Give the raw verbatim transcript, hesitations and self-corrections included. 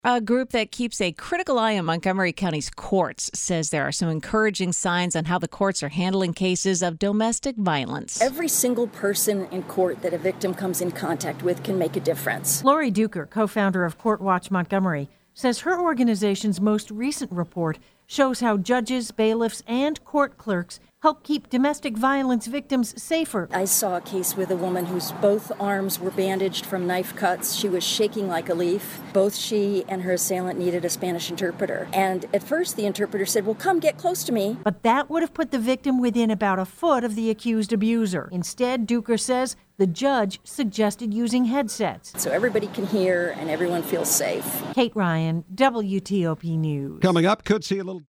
A group that keeps a critical eye on Montgomery County's courts says there are some encouraging signs on how the courts are handling cases of domestic violence. Every single person in court that a victim comes in contact with can make a difference. Lori Duker, co-founder of Court Watch Montgomery, says her organization's most recent report shows how judges, bailiffs, and court clerks help keep domestic violence victims safer. I saw a case with a woman whose both arms were bandaged from knife cuts. She was shaking like a leaf. Both she and her assailant needed a Spanish interpreter. And at first the interpreter said, well, come get close to me. But that would have put the victim within about a foot of the accused abuser. Instead, Duker says the judge suggested using headsets. So everybody can hear and everyone feels safe. Kate Ryan, W T O P News. Coming up, could see a little